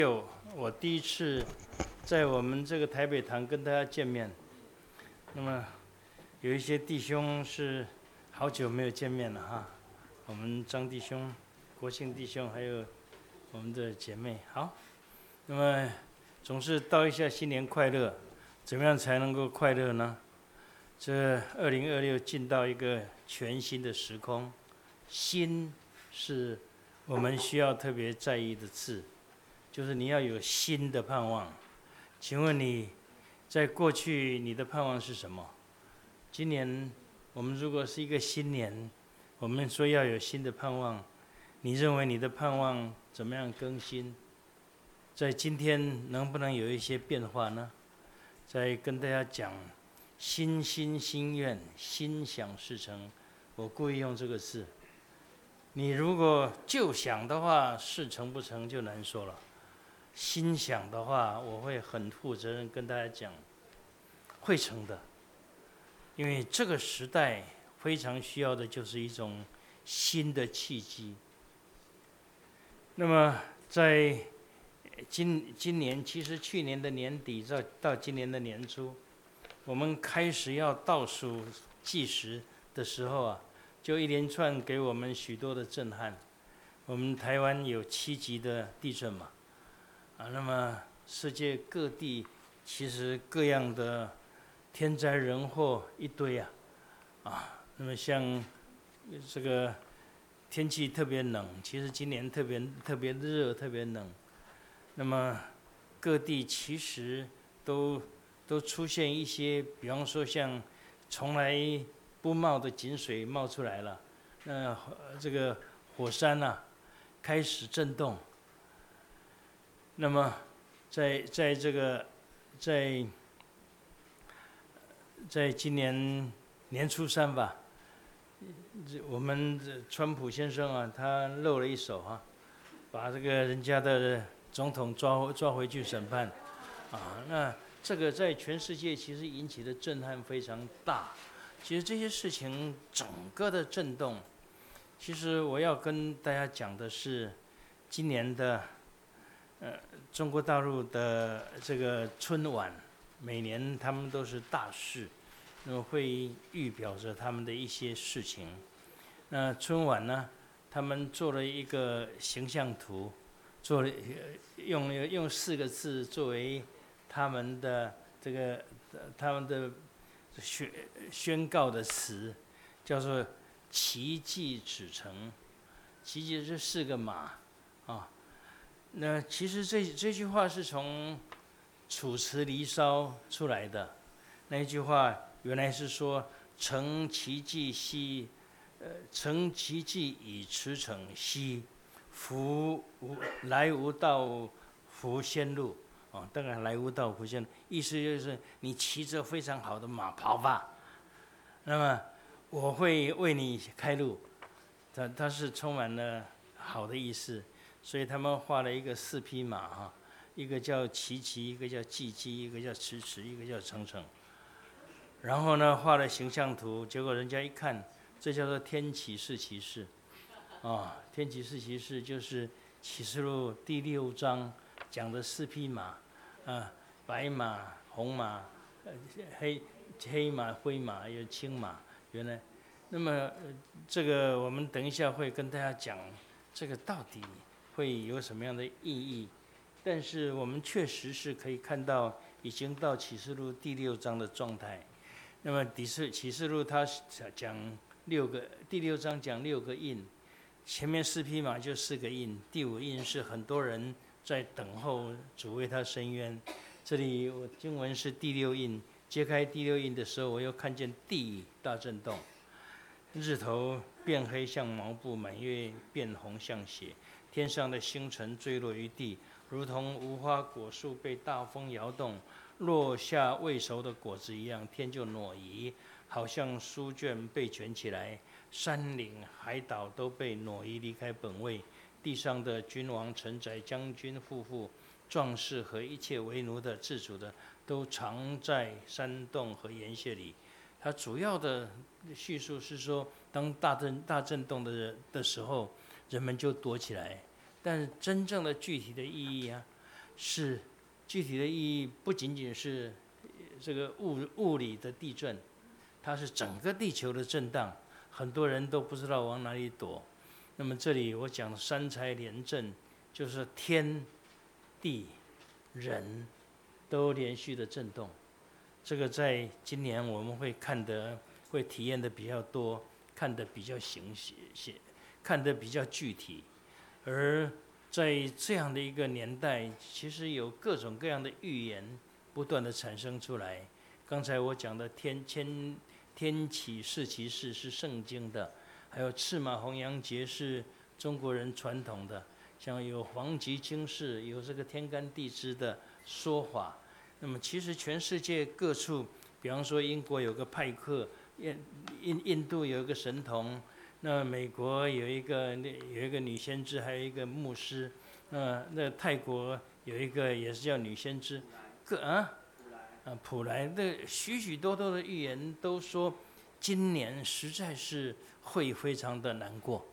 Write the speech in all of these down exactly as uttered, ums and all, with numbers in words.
六，我第一次在我们这个台北堂跟大家见面。那么有一些弟兄是好久没有见面了哈，我们张弟兄、国庆弟兄，还有我们的姐妹。好，那么总是道一下新年快乐，怎么样才能够快乐呢？这二零二六进到一个全新的时空，新是我们需要特别在意的字。就是你要有新的盼望。请问你，在过去你的盼望是什么？今年我们如果是一个新年，我们说要有新的盼望，你认为你的盼望怎么样更新？在今天能不能有一些变化呢？再跟大家讲，心心心愿，心想事成。我故意用这个字。你如果就想的话，事成不成就难说了。心想的话，我会很负责任跟大家讲，会成的。因为这个时代非常需要的就是一种新的契机。那么在今今年，其实去年的年底到到今年的年初，我们开始要倒数计时的时候啊，就一连串给我们许多的震撼。我们台湾有七级的地震嘛。啊，那么世界各地其实各样的天灾人祸一堆啊，啊，那么像这个天气特别冷，其实今年特别特别热，特别冷。那么各地其实都都出现一些，比方说像从来不冒的井水冒出来了，那这个火山啊开始震动。那么在在这个在在今年年初三吧，我们川普先生啊，他露了一手啊，把这个人家的总统抓抓回去审判，啊，那这个在全世界其实引起的震撼非常大。其实这些事情整个的震动，其实我要跟大家讲的是，今年的。呃，中国大陆的这个春晚，每年他们都是大事，那么会预表着他们的一些事情。那春晚呢，他们做了一个形象图，做了用用四个字作为他们的这个他们的宣宣告的词，叫做奇迹指成。奇迹是四个马，啊。那其实这这句话是从《楚辞·离骚》出来的，那一句话原来是说“成其迹兮，呃，成其迹以驰骋兮，夫无来无道，夫先路。”哦，当然来无道，夫先路，意思就是你骑着非常好的马跑吧，那么我会为你开路，它它是充满了好的意思。所以他们画了一个四匹马哈，一个叫齐齐，一个叫季季，一个叫迟迟，一个叫程程。然后呢，画了形象图，结果人家一看，这叫做天启示骑士，啊，天启示骑士就是启示录第六章讲的四匹马，啊，白马、红马、黑黑马、灰马，有青马。原来，那么这个我们等一下会跟大家讲，这个到底会有什么样的意义？但是我们确实是可以看到，已经到启示录第六章的状态。那么第四启示录它讲六个，第六章讲六个印，前面四匹马就四个印，第五印是很多人在等候主为他伸冤。这里我经文是第六印，揭开第六印的时候，我又看见地大震动，日头变黑像毛布，满月变红像血。天上的星辰坠落于地，如同无花果树被大风摇动，落下未熟的果子一样。天就挪移，好像书卷被卷起来，山岭海岛都被挪移离开本位。地上的君王臣宰将军夫妇壮士和一切为奴的自主的，都藏在山洞和岩穴里。它主要的叙述是说，当大震大震动的的时候，人们就躲起来。但是真正的具体的意义啊， 是具体的意义，不仅仅是这个物物理的地震，它是整个地球的震荡，很多人都不知道往哪里躲。那么这里我讲三才连震，就是天、地、人都连续的震动。这个在今年我们会看得会体验的比较多，看得比较形写，看得比较具体。而在这样的一个年代，其实有各种各样的预言不断的产生出来。刚才我讲的天天天启四骑士是圣经的，还有赤马红羊节是中国人传统的，像有黄极经世，有这个天干地支的说法。那么其实全世界各处，比方说英国有个派克，印印印度有一个神童，那美国有一个有一个女先知，还有一个牧师，那那泰国有一个也是叫女先知，个啊啊普莱的许许多多的预言都说，今年实在是会非常的难过。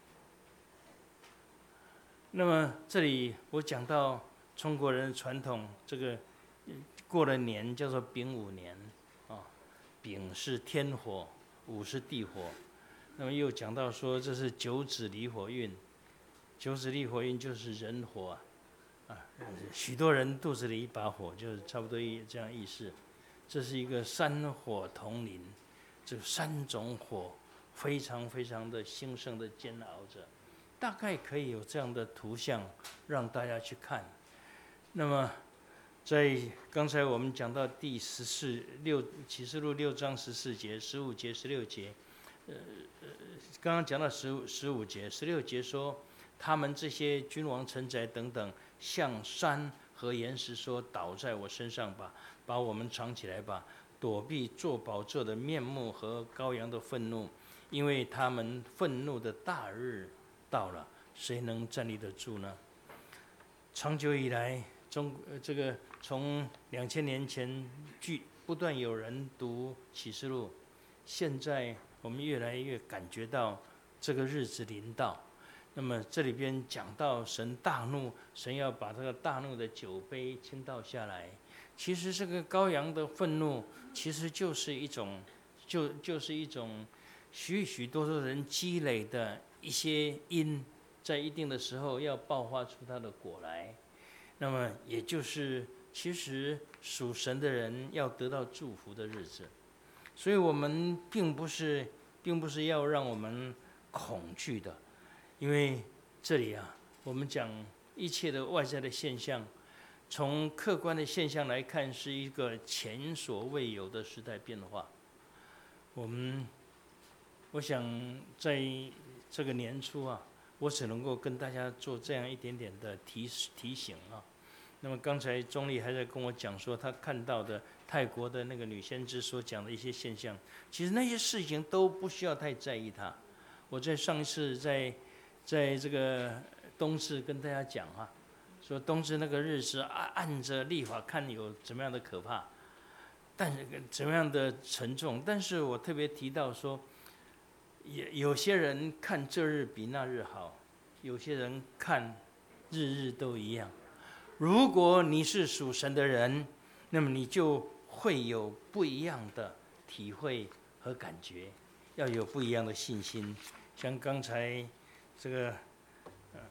那么这里我讲到中国人的传统，这个过了年叫做丙午年，啊，丙是天火，午是地火。那么又讲到说这是九子离火运，九子离火运就是人火啊，啊，许多人肚子里一把火，就是差不多这样意思。这是一个三火同临，这三种火非常非常的兴盛的煎熬着，大概可以有这样的图像让大家去看。那么在刚才我们讲到第十四六启示录六章十四节、十五节、十六节，呃呃，刚刚讲到十五十五节、十六节说，他们这些君王臣宰等等，向山和岩石说：“倒在我身上吧，把我们藏起来吧，躲避坐宝座的面目和羔羊的愤怒，因为他们愤怒的大日到了，谁能站立得住呢？”长久以来，中这个从两千年前，据不断有人读启示录，现在我们越来越感觉到这个日子临到。那么这里边讲到神大怒，神要把这个大怒的酒杯倾倒下来。其实这个羔羊的愤怒，其实就是一种，就就是一种许许多多人积累的一些因，在一定的时候要爆发出它的果来。那么也就是其实属神的人要得到祝福的日子。所以我们并不是并不是要让我们恐惧的，因为这里啊，我们讲一切的外在的现象，从客观的现象来看，是一个前所未有的时代变化。我们我想在这个年初啊，我只能够跟大家做这样一点点的提提醒啊。那么刚才钟丽还在跟我讲说，他看到的泰国的那个女先知所讲的一些现象，其实那些事情都不需要太在意它。我在上一次在在这个冬至跟大家讲啊，说冬至那个日子按按着历法看有怎么样的可怕，但是怎么样的沉重。但是我特别提到说，也有些人看这日比那日好，有些人看日日都一样。如果你是属神的人，那么你就会有不一样的体会和感觉，要有不一样的信心。像刚才这个，呃，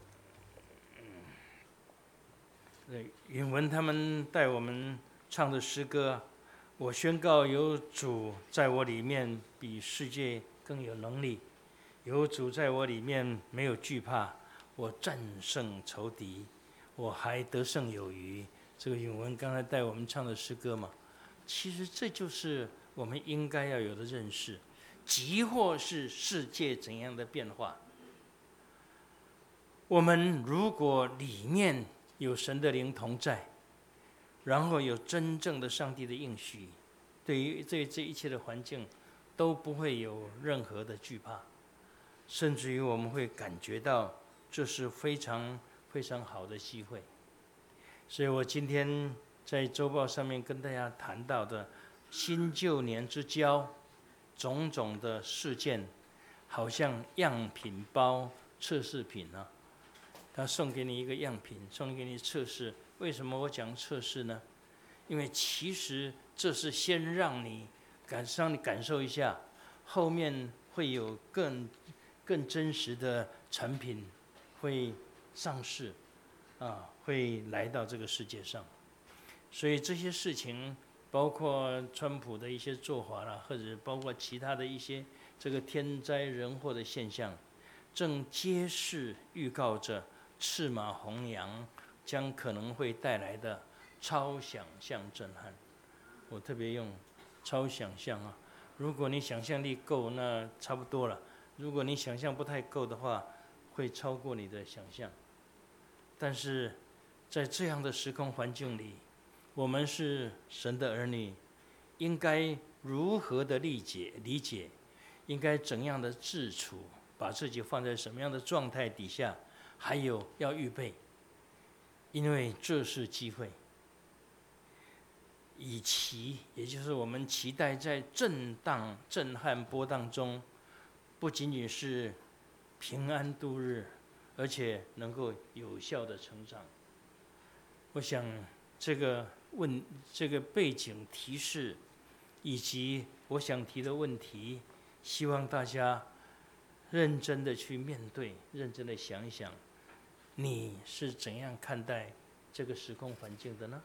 嗯，允文他们带我们唱的诗歌，我宣告有主在我里面，比世界更有能力。有主在我里面，没有惧怕，我战胜仇敌。我还得胜有余。这个允文刚才带我们唱的诗歌嘛，其实这就是我们应该要有的认识。即或是世界怎样的变化，我们如果里面有神的灵同在，然后有真正的上帝的应许，对于这这一切的环境都不会有任何的惧怕，甚至于我们会感觉到这是非常非常好的机会。所以我今天在周报上面跟大家谈到的新旧年之交，种种的事件，好像样品包测试品啊，他送给你一个样品，送给你测试， 为什么我讲测试呢？因为其实这是先让你感让你感受一下，后面会有更更真实的产品会上市，啊，会来到这个世界上。所以这些事情，包括川普的一些做法啦，或者包括其他的一些这个天灾人祸的现象，正揭示预告着赤马弘扬将可能会带来的超想象震撼。我特别用超想象啊，如果你想象力够，那差不多了；如果你想象不太够的话，会超过你的想象。但是在这样的时空环境里，我们是神的儿女，应该如何的理解理解，应该怎样的自处，把自己放在什么样的状态底下，还有要预备，因为这是机会。以期，也就是我们期待在震荡、震撼波荡中，不仅仅是平安度日，而且能够有效的成长。我想这个问这个背景提示，以及我想提的问题，希望大家认真的去面对，认真的想一想，你是怎样看待这个时空环境的呢？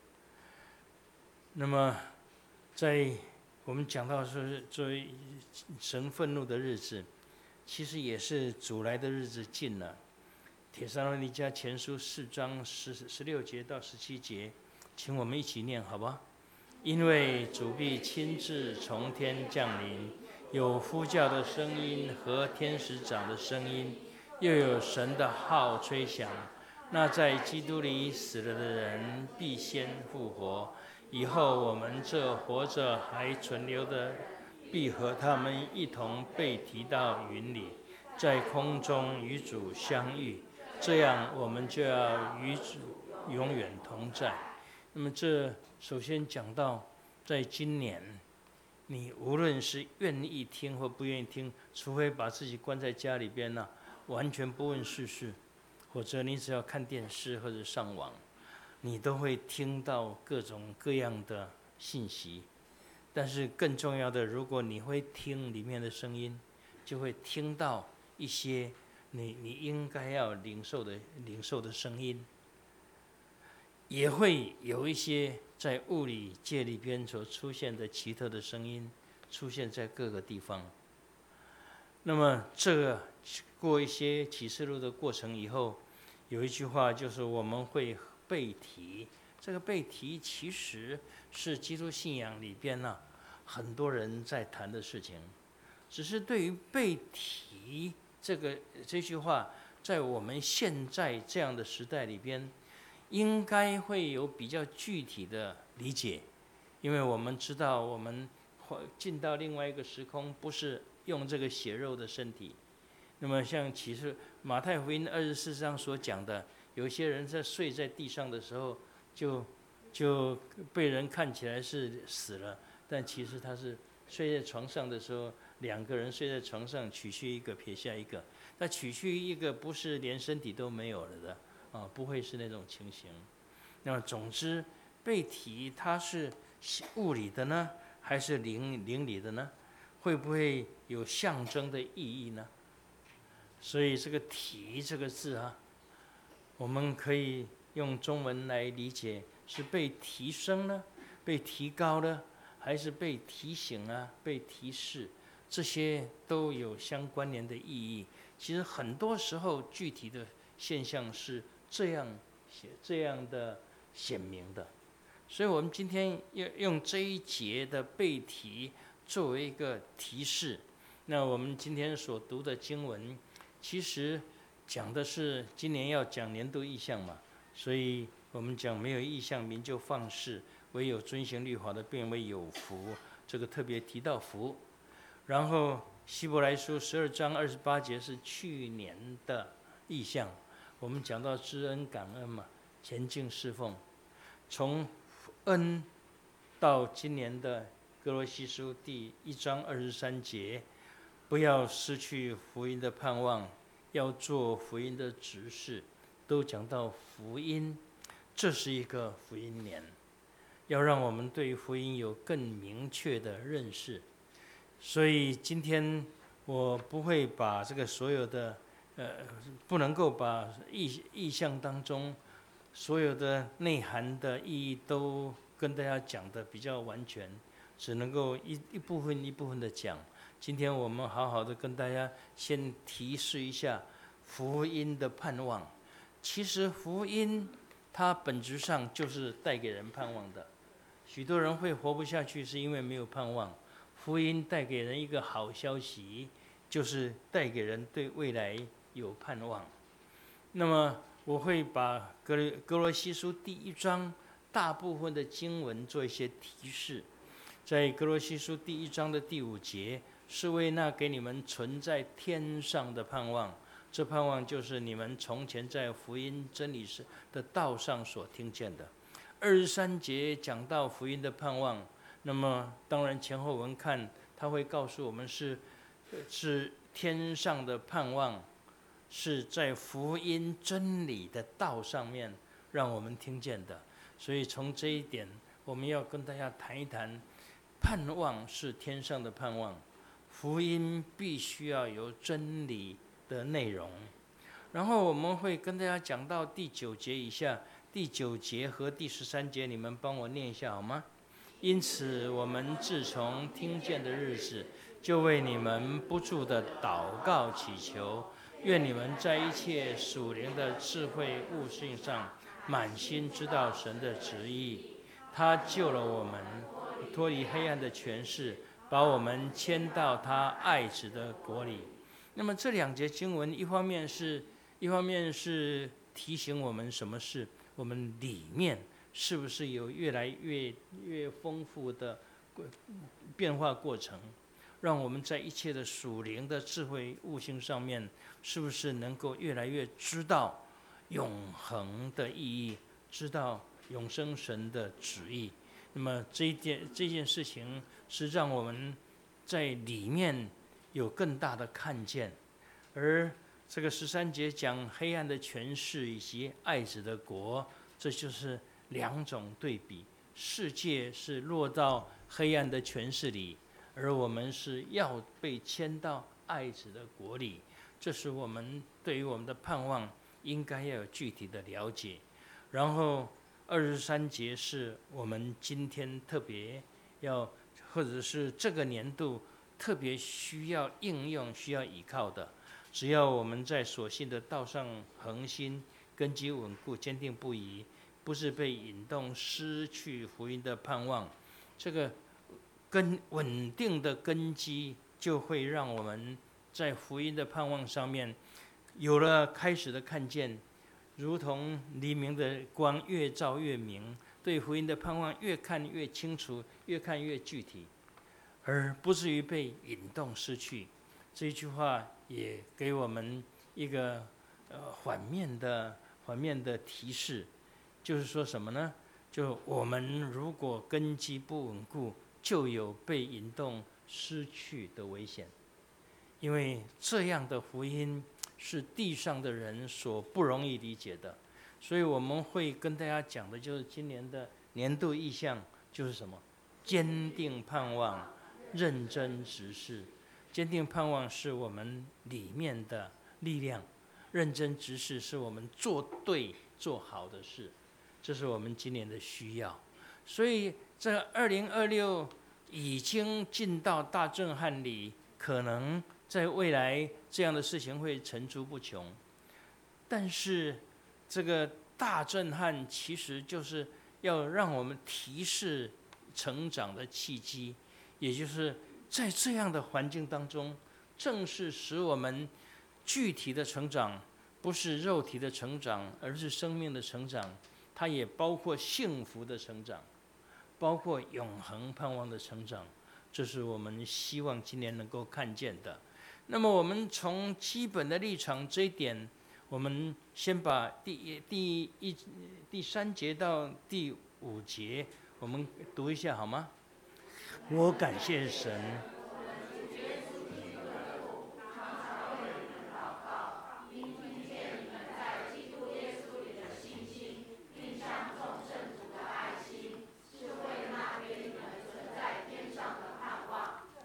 那么，在我们讲到说作为神愤怒的日子，其实也是主来的日子近了。帖撒罗尼迦前书四章十十六节到十七节，请我们一起念，好吧？因为主必亲自从天降临，有呼叫的声音和天使长的声音，又有神的号吹响。那在基督里死了的人必先复活。以后我们这活着还存留的，必和他们一同被提到云里，在空中与主相遇。这样我们就要与主永远同在。那么这首先讲到，在今年，你无论是愿意听或不愿意听，除非把自己关在家里边呢、啊，完全不问世事，或者你只要看电视或者上网，你都会听到各种各样的信息。但是更重要的，如果你会听里面的声音，就会听到一些你你应该要领受的领受的声音，也会有一些在物理界里边所出现的奇特的声音，出现在各个地方。那么这个过一些启示录的过程以后，有一句话就是我们会被提。这个被提其实是基督信仰里边呢、啊、很多人在谈的事情，只是对于被提这个这句话，在我们现在这样的时代里边，应该会有比较具体的理解，因为我们知道我们进到另外一个时空，不是用这个血肉的身体。那么像启示马太福音二十四章所讲的，有些人在睡在地上的时候，就就被人看起来是死了，但其实他是睡在床上的时候，两个人睡在床上，取去一个撇下一个，那取去一个不是连身体都没有了的啊，不会是那种情形。那么总之，被提它是物理的呢，还是灵灵理的呢？会不会有象征的意义呢？所以这个提这个字啊，我们可以用中文来理解，是被提升呢，被提高呢，还是被提醒啊，被提示，这些都有相关联的意义。其实很多时候具体的现象是这样这样的显明的。所以我们今天要用这一节的被提作为一个提示。那我们今天所读的经文，其实讲的是今年要讲年度意象嘛，所以我们讲没有意象，民就放肆；唯有遵行律法的，便为有福。这个特别提到福。然后希伯来书十二章二十八节是去年的意象，我们讲到知恩感恩嘛，前进侍奉。从恩到今年的歌罗西书第一章二十三节，不要失去福音的盼望，要做福音的执事，都讲到福音。 这是一个福音年，要让我们对福音有更明确的认识。所以今天我不会把这个所有的呃，不能够把意意象当中所有的内涵的意义都跟大家讲的比较完全，只能够一一部分一部分的讲。今天我们好好的跟大家先提示一下福音的盼望。其实福音它本质上就是带给人盼望的。许多人会活不下去，是因为没有盼望。福音带给人一个好消息，就是带给人对未来有盼望。那么我会把哥哥罗西书第一章大部分的经文做一些提示。在哥罗西书第一章的第五节，是为那给你们存在天上的盼望。这盼望就是你们从前在福音真理的道上所听见的。二十三节讲到福音的盼望，那么当然前后文看，他会告诉我们是是天上的盼望，是在福音真理的道上面让我们听见的。所以从这一点，我们要跟大家谈一谈，盼望是天上的盼望，福音必须要有真理的内容。然后我们会跟大家讲到第九节以下，第九节和第十三节，你们帮我念一下好吗？因此我们自从听见的日子，就为你们不住的祷告祈求，愿你们在一切属灵的智慧悟性上，满心知道神的旨意。他救了我们，脱离黑暗的权势，把我们迁到他爱子的国里。那么这两节经文，一方面是一方面是提醒我们什么事，我们里面是不是有越来越越丰富的变化过程，让我们在一切的属灵的智慧悟性上面，是不是能够越来越知道永恒的意义，知道永生神的旨意。那么这一件这件事情是让我们在里面有更大的看见。而这个十三节讲黑暗的权势以及爱子的国，这就是两种对比。世界是落到黑暗的权势里，而我们是要被迁到爱子的国里。这是我们对于我们的盼望应该要有具体的了解。然后二十三节是我们今天特别要，或者是这个年度特别需要应用、需要依靠的。只要我们在所信的道上恒心，根基稳固，坚定不移，不是被引动失去福音的盼望，这个根稳定的根基就会让我们在福音的盼望上面有了开始的看见，如同黎明的光越照越明，对福音的盼望越看越清楚，越看越具体，而不至于被引动失去。这一句话也给我们一个呃反面的反面的提示，就是说什么呢？就我们如果根基不稳固，就有被引动失去的危险。因为这样的福音是地上的人所不容易理解的，所以我们会跟大家讲的就是今年的年度意向就是什么？坚定盼望，认真执事。坚定盼望是我们里面的力量，认真执事是我们做对做好的事，这是我们今年的需要。所以这二零二六已经进到大震撼里，可能在未来这样的事情会层出不穷。但是这个大震撼其实就是要让我们提示成长的契机，也就是在这样的环境当中，正是使我们具体的成长，不是肉体的成长，而是生命的成长。它也包括幸福的成长，包括永恒盼望的成长。这是我们希望今年能够看见的。那么我们从基本的立场这一点，我们先把第一第一第三节到第五节，我们读一下好吗？我感谢神。 因听见你们在基督耶稣里的信心，并向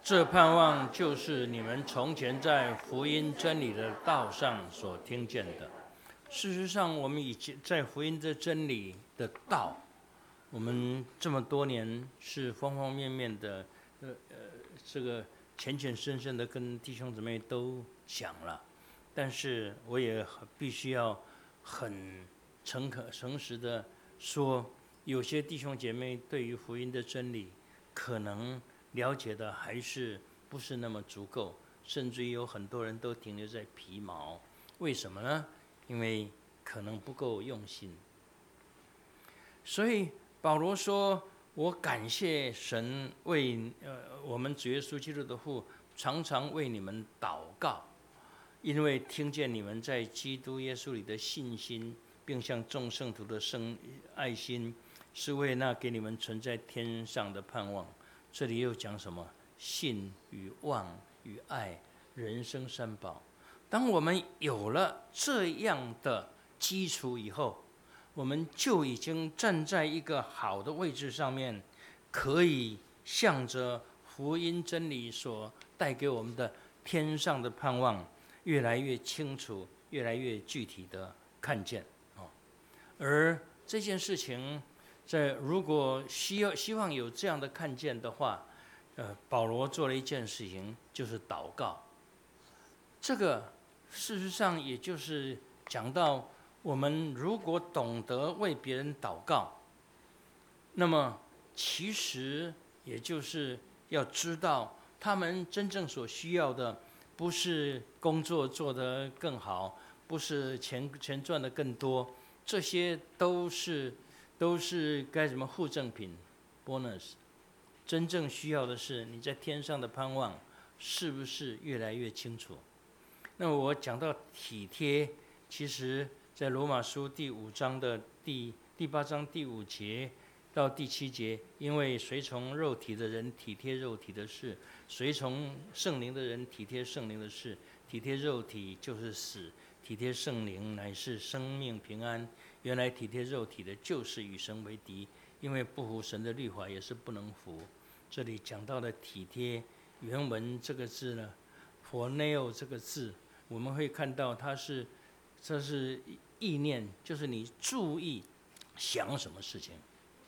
这盼望就是你们从前在福音真理的道上所听见的。事实上，我们已经在福音的真理的道，我们这么多年是方方面面的，呃呃，这个浅浅深深的跟弟兄姊妹都讲了，但是我也必须要很诚恳、诚实的说，有些弟兄姐妹对于福音的真理，可能了解的还是不是那么足够，甚至于有很多人都停留在皮毛。为什么呢？因为可能不够用心。所以保罗说：“我感谢神为呃我们主耶稣基督的父，常常为你们祷告，因为听见你们在基督耶稣里的信心，并向众圣徒的生爱心，是为那给你们存在天上的盼望。”这里又讲什么？信与望与爱，人生三宝。当我们有了这样的基础以后，我们就已经站在一个好的位置上面，可以向着福音真理所带给我们的天上的盼望，越来越清楚，越来越具体的看见。而这件事情，在如果希要希望有这样的看见的话，呃，保罗做了一件事情，就是祷告。这个事实上也就是讲到，我们如果懂得为别人祷告，那么其实也就是要知道，他们真正所需要的，不是工作做得更好，不是钱钱赚得更多，这些都是都是该什么附赠品 bonus。真正需要的是你在天上的盼望是不是越来越清楚？那么我讲到体贴，其实在罗马书第五章的第第八章第五节到第七节，因为随从肉体的人体贴肉体的事，随从圣灵的人体贴圣灵的事。体贴肉体就是死，体贴圣灵乃是生命平安。原来体贴肉体的就是与神为敌，因为不服神的律法也是不能服。这里讲到的体贴，原文这个字呢 ，phroneo 这个字，我们会看到它是，这是意念，就是你注意想什么事情。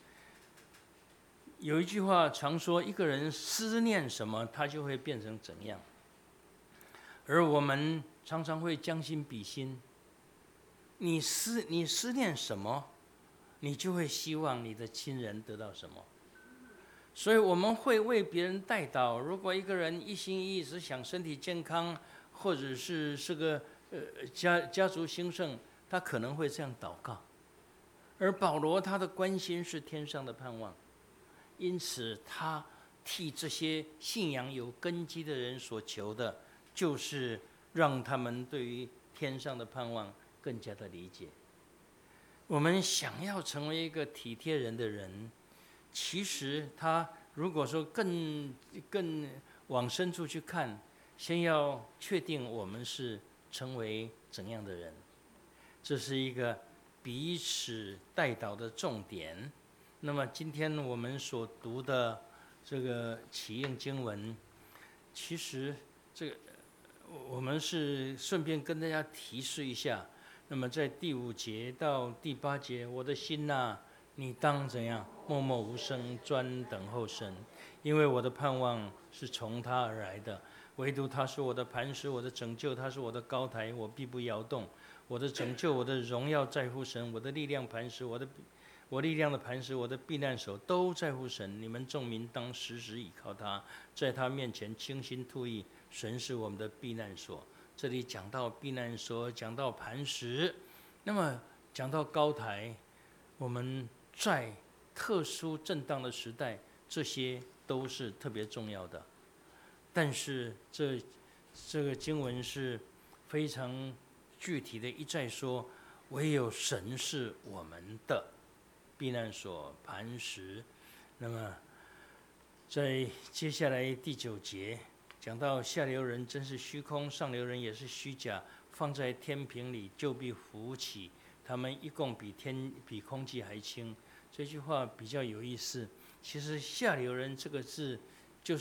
有一句话常说，一个人思念什么，他就会变成怎样。而我们常常会将心比心，你思你思念什么，你就会希望你的亲人得到什么。所以我们会为别人代祷。如果一个人一心一意只想身体健康，或者是是个呃家家族兴盛，他可能会这样祷告。而保罗他的关心是天上的盼望，因此他替这些信仰有根基的人所求的，就是让他们对于天上的盼望更加的理解。我们想要成为一个体贴人的人，其实他如果说更更往深处去看，先要确定我们是成为怎样的人，这是一个彼此代祷的重点。那么今天我们所读的这个启应经文，其实这个我们是顺便跟大家提示一下。那么在第五节到第八节，我的心呐、啊，你当怎样？默默无声，专等候神，因为我的盼望是从他而来的。唯独他是我的磐石，我的拯救，他是我的高台，我必不摇动。我的拯救，我的荣耀在乎神，我的力量磐石，我的我力量的磐石，我的避难所都在乎神。你们众民当时时倚靠他，在他面前倾心吐意。神是我们的避难所。这里讲到避难所，讲到磐石，那么讲到高台，我们在特殊震荡的时代，这些都是特别重要的。但是这这个经文是非常具体的一再说，唯有神是我们的避难所、磐石。那么在接下来第九节讲到下流人真是虚空，上流人也是虚假，放在天平里就必浮起，他们一共比天比空气还轻。这句话比较有意思。其实下流人这个字就是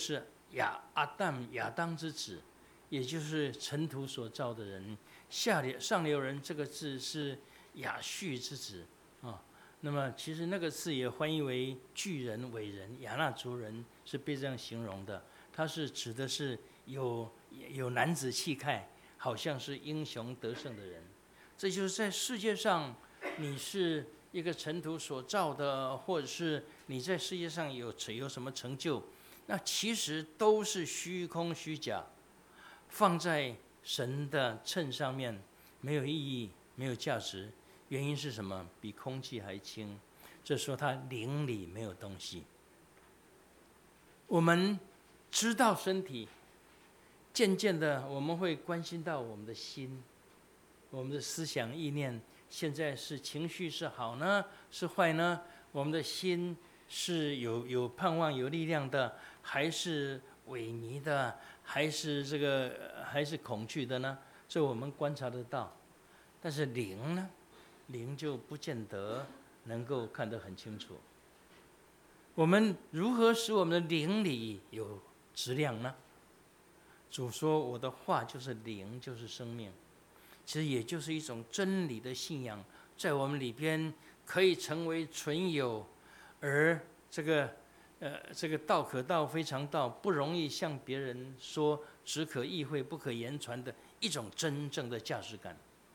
亚阿当亚当之子，也就是尘土所造的人。下流上流人这个字是亚述之子啊。那么其实那个字也翻译为巨人、伟人，亚衲族人是被这样形容的。它是指的是有有男子气概，好像是英雄得胜的人。这就是在世界上，你是一个尘土所造的，或者是你在世界上有有什么成就，那其实都是虚空虚假，放在神的秤上面没有意义，没有价值。原因是什么？比空气还轻。这说他灵里没有东西。我们知道身体，渐渐的我们会关心到我们的心，我们的思想意念，现在是情绪是好呢，是坏呢？我们的心是有有盼望、有力量的，还是萎靡的，还是这个还是恐惧的呢？这我们观察得到。但是灵呢？灵就不见得能够看得很清楚。我们如何使我们的灵里有质量呢？主说：“我的话就是灵，就是生命。”其实也就是一种真理的信仰，在我们里边可以成为存有，而这个呃这个道可道非常道，不容易向别人说，只可意会不可言传的一种真正的价值感。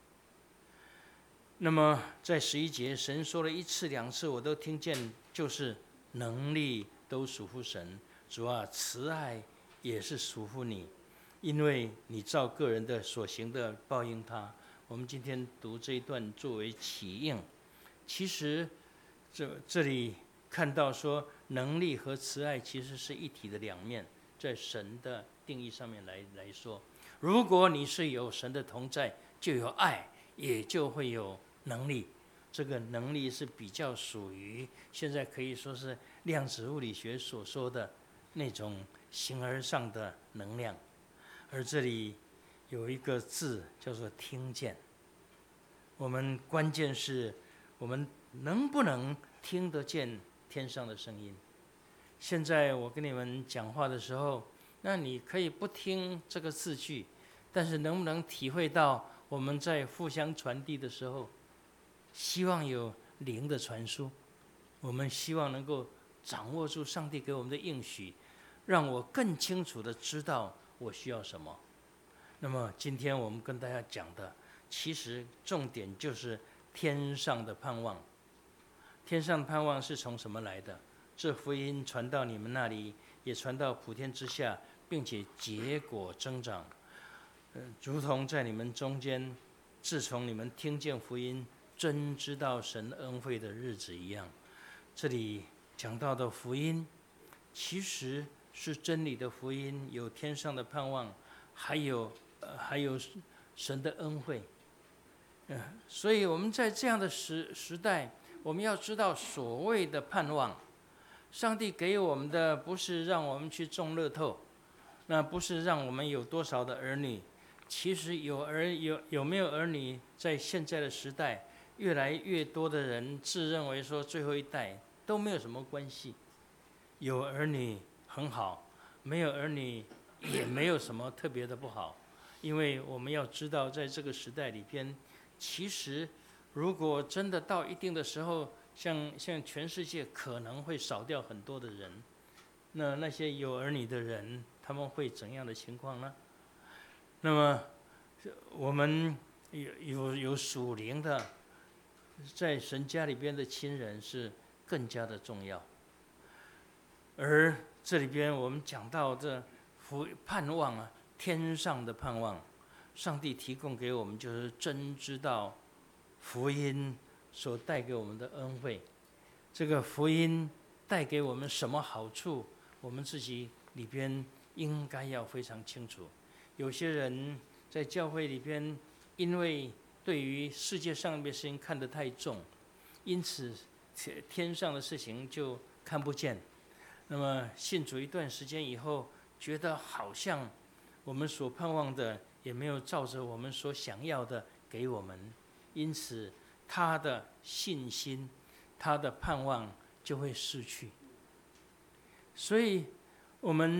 那么在十一节，神说了一次两次，我都听见，就是能力都属乎神。主啊，慈爱也是属乎你，因为你照个人的所行的报应他。我们今天读这一段作为起应，其实这这里看到说，能力和慈爱其实是一体的两面，在神的定义上面来来说，如果你是有神的同在，就有爱，也就会有能力。这个能力是比较属于现在可以说是量子物理学所说的那种形而上的能量。而这里有一个字叫做听见，我们关键是我们能不能听得见天上的声音。现在我跟你们讲话的时候，那你可以不听这个字句，但是能不能体会到我们在互相传递的时候，希望有灵的传输，我们希望能够掌握住上帝给我们的应许，让我更清楚地知道我需要什么。那么今天我们跟大家讲的，其实重点就是天上的盼望。天上的盼望是从什么来的？这福音传到你们那里，也传到普天之下，并且结果增长，呃，如同在你们中间，自从你们听见福音，真知道神恩惠的日子一样。这里讲到的福音，其实是真理的福音，有天上的盼望，还有呃还有神的恩惠。嗯、呃，所以我们在这样的时时代，我们要知道所谓的盼望，上帝给我们的不是让我们去中乐透，那不是让我们有多少的儿女。其实有儿有有没有儿女，在现在的时代，越来越多的人自认为说最后一代都没有什么关系。有儿女很好，没有儿女也没有什么特别的不好，因为我们要知道，在这个时代里边，其实如果真的到一定的时候，像像全世界可能会少掉很多的人，那那些有儿女的人，他们会怎样的情况呢？那么我们有有有属灵的，在神家里边的亲人是更加的重要。而这里边我们讲到这福盼望啊，天上的盼望，上帝提供给我们就是真知道福音所带给我们的恩惠。这个福音带给我们什么好处，我们自己里边应该要非常清楚。有些人在教会里边，因为对于世界上面的事情看得太重，因此天上的事情就看不见。那么信主一段时间以后，觉得好像我们所盼望的也没有照着我们所想要的给我们，因此他的信心，他的盼望就会失去。所以我们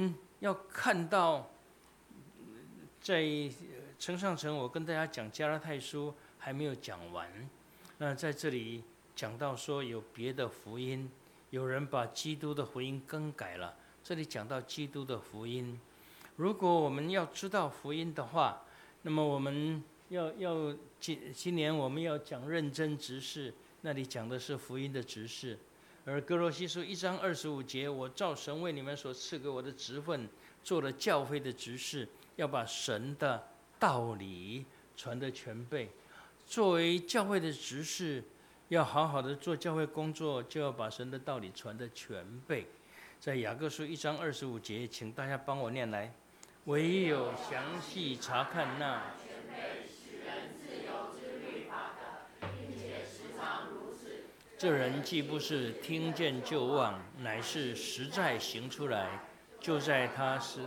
要看到，在陈上城，我跟大家讲加拉太书还没有讲完，那在这里讲到说有别的福音，有人把基督的福音更改了。这里讲到基督的福音，如果我们要知道福音的话，那么我们要要今今年我们要讲认真执事，那里讲的是福音的执事。而哥罗西书一章二十五节，我照神为你们所赐给我的职分，做了教会的执事，要把神的道理传得全备。作为教会的执事，要好好的做教会工作，就要把神的道理传得全备。在雅各书一章二十五节，请大家帮我念来：唯有详细查看那这人既不是听见就忘，乃是实在行出来，就在他是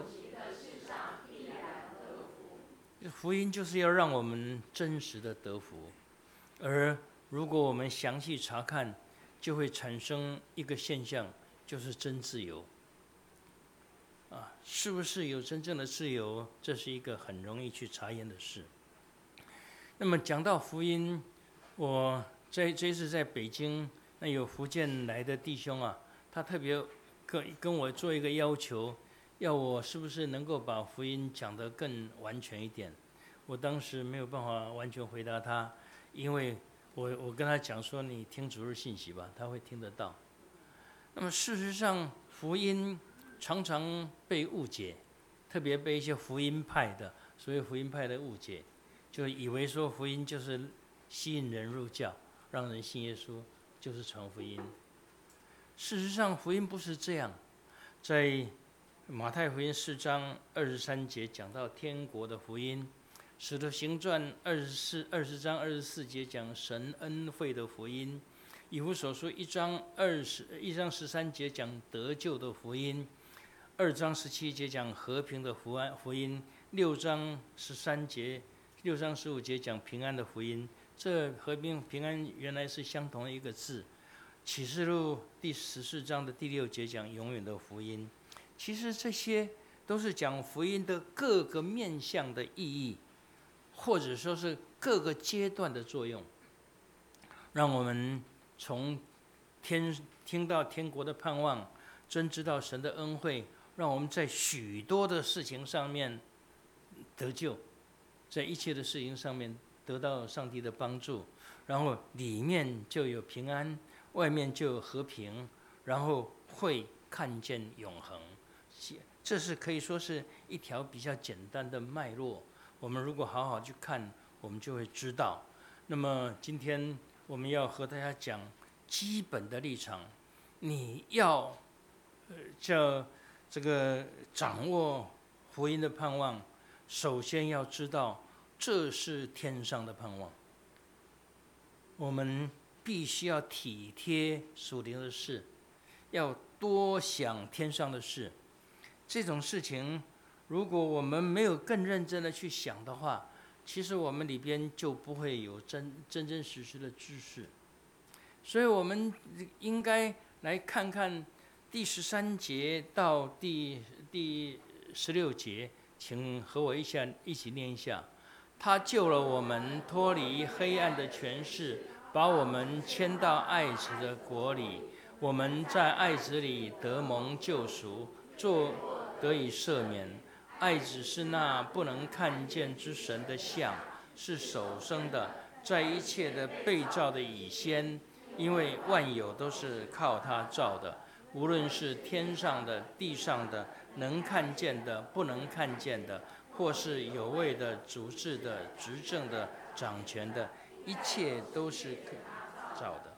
福音，就是要让我们真实的得福。而如果我们详细查看，就会产生一个现象，就是真自由。啊，是不是有真正的自由？这是一个很容易去查验的事。那么讲到福音，我这这次在北京，那有福建来的弟兄啊，他特别跟跟我做一个要求，要我是不是能够把福音讲得更完全一点。我当时没有办法完全回答他，因为我我跟他讲说，你听主日信息吧，他会听得到。那么事实上，福音常常被误解，特别被一些福音派的，所谓福音派的误解，就以为说福音就是吸引人入教，让人信耶稣，就是传福音。事实上，福音不是这样。在马太福音四章二十三节讲到天国的福音，使徒行传二十四二十章二十四节讲神恩惠的福音，以弗所书一章二十一章十三节讲得救的福音，二章十七节讲和平的福安福音，六章十三节、六章十五节讲平安的福音。这和平平安原来是相同的一个字。启示录第十四章的第六节讲永远的福音。其实这些都是讲福音的各个面向的意义，或者说是各个阶段的作用，让我们从天听到天国的盼望，真知道神的恩惠，让我们在许多的事情上面得救，在一切的事情上面得到上帝的帮助，然后里面就有平安，外面就有和平，然后会看见永恒。这是可以说是一条比较简单的脉络，我们如果好好去看，我们就会知道。那么今天我们要和大家讲基本的立场，你要呃叫这个掌握福音的盼望，首先要知道这是天上的盼望。我们必须要体贴属灵的事，要多想天上的事。这种事情，如果我们没有更认真的去想的话，其实我们里边就不会有真真真实实的知识。所以我们应该来看看第十三节到第第十六节，请和我一下一起念一下。他救了我们脱离黑暗的权势，把我们迁到爱子的国里。我们在爱子里得蒙救赎，做得以赦免。爱子是那不能看见之神的像，是首生的，在一切的被造的以先，因为万有都是靠他造的，无论是天上的、地上的，能看见的、不能看见的，或是有位的、主治的、执政的、掌权的，一切都是造的。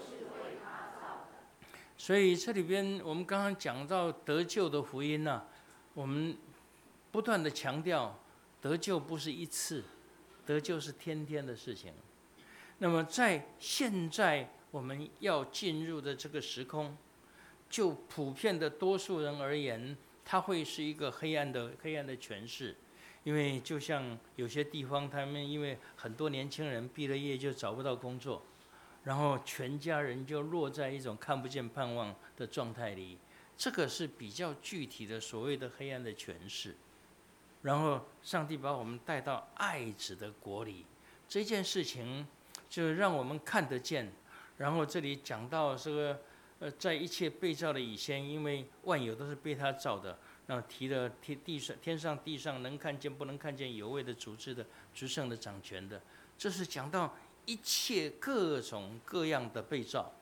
所以这里边我们刚刚讲到得救的福音呢、啊，我们不断的强调，得救不是一次，得救是天天的事情。那么在现在我们要进入的这个时空，就普遍的多数人而言，它会是一个黑暗的黑暗的权势。因为就像有些地方，他们因为很多年轻人毕了业就找不到工作，然后全家人就落在一种看不见盼望的状态里， 这个是比较具体的所谓的黑暗的诠释。然后上帝把我们带到爱子的国里，这件事情就让我们看得见。然后这里讲到这个，呃，在一切被造的以先，因为万有都是被他造的。然后提了天地上天上地上能看见不能看见，有位的主治的执政的掌权的，这是讲到一切各种各样的被造。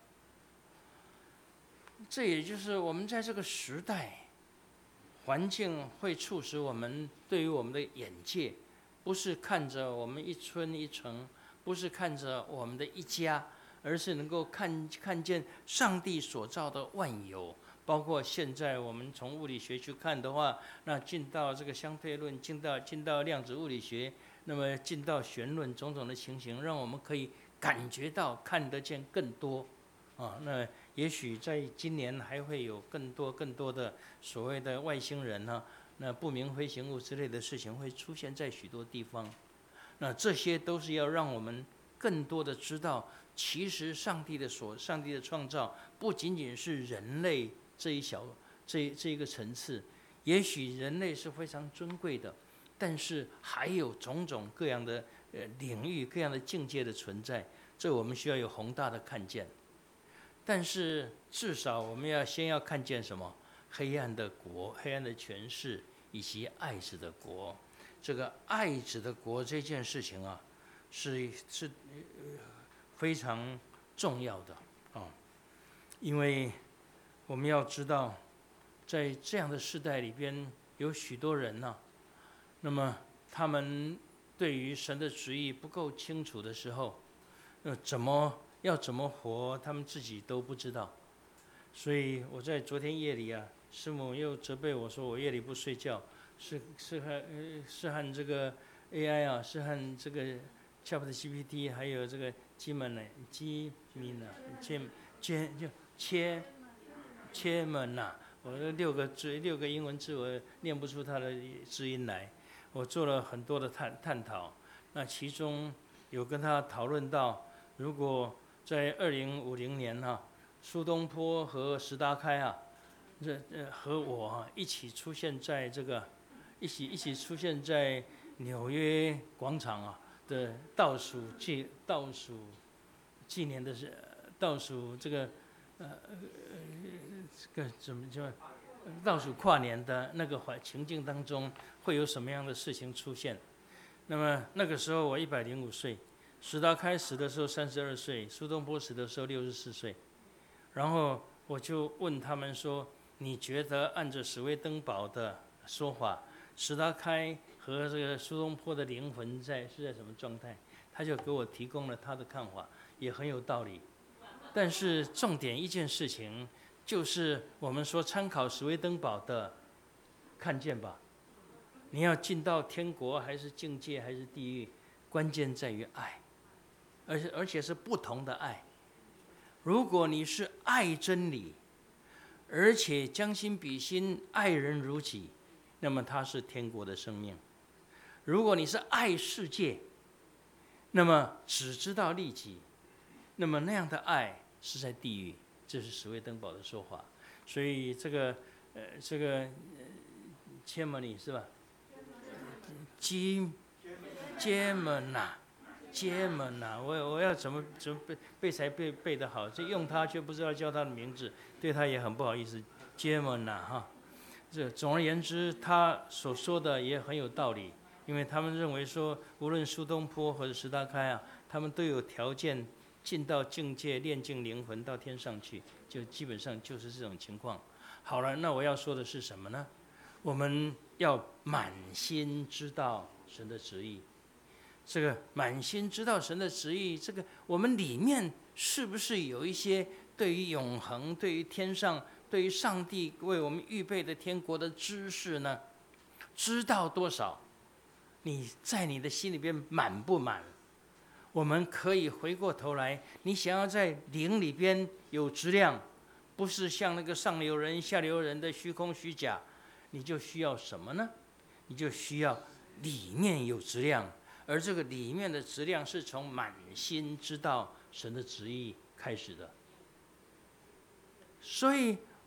这也就是我们在这个时代，环境会促使我们对于我们的眼界，不是看着我们一村一城，不是看着我们的一家，而是能够看看见上帝所造的万有。包括现在我们从物理学去看的话，那进到这个相对论，进到进到量子物理学，那么进到弦论种种的情形，让我们可以感觉到看得见更多啊。那也许在今年还会有更多更多的所谓的外星人呢、啊，那不明飞行物之类的事情会出现在许多地方。那这些都是要让我们更多的知道，其实上帝的所上帝的创造不仅仅是人类这一小这这一个层次，也许人类是非常尊贵的，但是还有种种各样的呃领域、各样的境界的存在，这我们需要有宏大的看见。但是至少我们要先要看见什么？黑暗的国、黑暗的权势以及爱子的国。这个爱子的国这件事情啊，是是非常重要的啊，因为我们要知道，在这样的时代里边，有许多人呢、啊，那么他们对于神的旨意不够清楚的时候，呃，怎么要怎么活，他们自己都不知道。所以我在昨天夜里啊，师母又责备我说，我夜里不睡觉，是是和呃是和这个 A I 啊，是和这个 ChatGPT 还有这个基门呢，基米呢，切切就切。切门呐，我这六个字六个英文字我念不出它的字音来，我做了很多的探探讨。那其中有跟他讨论到，如果在二零五零年哈、啊，苏东坡和石达开啊，这呃和我、啊、一起出现在这个，一起一起出现在纽约广场啊的倒数纪倒数纪念的是倒数这个呃。这个怎么叫倒数跨年的那个环情境当中，会有什么样的事情出现？那么那个时候我一百零五岁，石达开死的时候三十二岁，苏东坡死的时候六十四岁。然后我就问他们说：“你觉得按照史威登堡的说法，石达开和这个苏东坡的灵魂在是在什么状态？”他就给我提供了他的看法，也很有道理。但是重点一件事情。就是我们说参考史威登堡的看见吧，你要进到天国还是境界还是地狱，关键在于爱，而且而且是不同的爱。如果你是爱真理，而且将心比心，爱人如己，那么它是天国的生命。如果你是爱世界，那么只知道利己，那么那样的爱是在地狱。这是史威登堡的说法，所以这个呃这个切门里是吧？基接门呐，接门呐，我我要怎么怎么背背才背背得好？就用它却不知道叫他的名字，对他也很不好意思。接门呐哈，这总而言之，他所说的也很有道理，因为他们认为说，无论苏东坡或者石达开啊，他们都有条件。进到境界，炼净灵魂到天上去，就基本上就是这种情况。好了，那我要说的是什么呢？我们要满心知道神的旨意。这个满心知道神的旨意，这个我们里面是不是有一些对于永恒、对于天上、对于上帝为我们预备的天国的知识呢？知道多少？你在你的心里边满不满？我们可以回过头来，你想要在灵里边有质量，不是像那个上流人、下流人的虚空虚假，你就需要什么呢？你就需要里面有质量，而这个里面的质量是从满心知道神的旨意开始的。所以